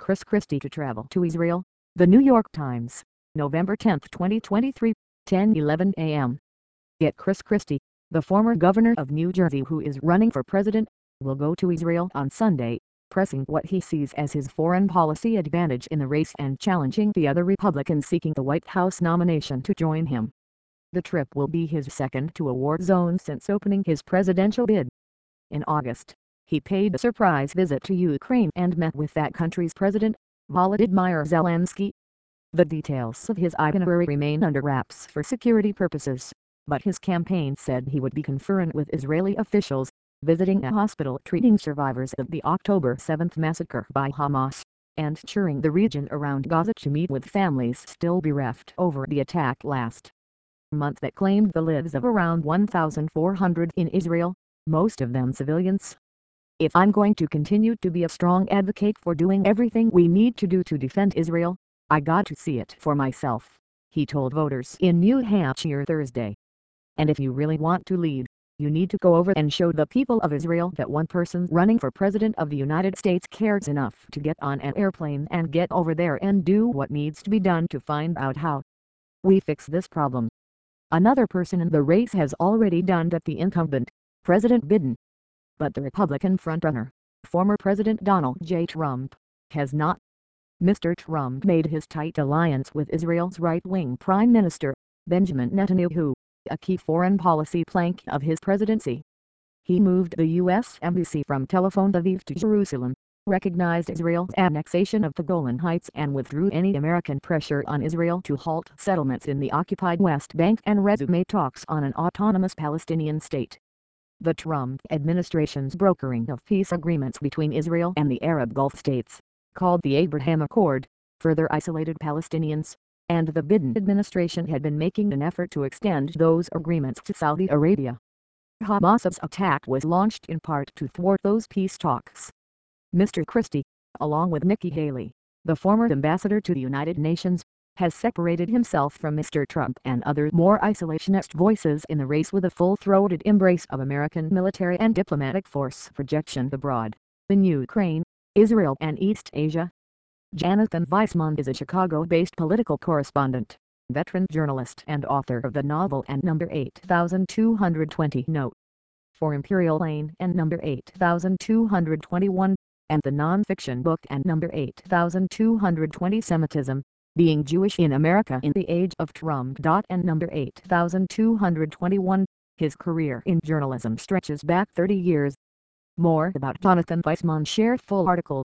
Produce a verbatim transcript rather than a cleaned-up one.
Chris Christie to travel to Israel. The New York Times, November tenth twenty twenty-three, ten eleven a m Yet Chris Christie, the former governor of New Jersey who is running for president, will go to Israel on Sunday, pressing what he sees as his foreign policy advantage in the race and challenging the other Republicans seeking the White House nomination to join him. The trip will be his second to a war zone since opening his presidential bid. In August, he paid a surprise visit to Ukraine and met with that country's president, Volodymyr Zelensky. The details of his itinerary remain under wraps for security purposes, but his campaign said he would be conferring with Israeli officials, visiting a hospital treating survivors of the October seventh massacre by Hamas, and touring the region around Gaza to meet with families still bereft over the attack last month that claimed the lives of around one thousand four hundred in Israel, most of them civilians. "If I'm going to continue to be a strong advocate for doing everything we need to do to defend Israel, I got to see it for myself," he told voters in New Hampshire Thursday. "And if you really want to lead, you need to go over and show the people of Israel that one person running for president of the United States cares enough to get on an airplane and get over there and do what needs to be done to find out how we fix this problem." Another person in the race has already done that, the incumbent, President Biden. But the Republican frontrunner, former President Donald J. Trump, has not. Mister Trump made his tight alliance with Israel's right-wing Prime Minister, Benjamin Netanyahu, a key foreign policy plank of his presidency. He moved the U S Embassy from Tel Aviv to Jerusalem, recognized Israel's annexation of the Golan Heights and withdrew any American pressure on Israel to halt settlements in the occupied West Bank and resume talks on an autonomous Palestinian state. The Trump administration's brokering of peace agreements between Israel and the Arab Gulf states, called the Abraham Accord, further isolated Palestinians, and the Biden administration had been making an effort to extend those agreements to Saudi Arabia. Hamas's attack was launched in part to thwart those peace talks. Mister Christie, along with Nikki Haley, the former ambassador to the United Nations, has separated himself from Mister Trump and other more isolationist voices in the race with a full-throated embrace of American military and diplomatic force projection abroad, in Ukraine, Israel and East Asia. Jonathan Weissman is a Chicago-based political correspondent, veteran journalist and author of the novel and number eight thousand two hundred twenty Note for Imperial Lane and number eight thousand two hundred twenty-one, and the non-fiction book and number eight thousand two hundred twenty Semitism, Being Jewish in America in the Age of Trump. And number eight thousand two hundred twenty-one, his career in journalism stretches back thirty years. More about Jonathan Weissman, share full article.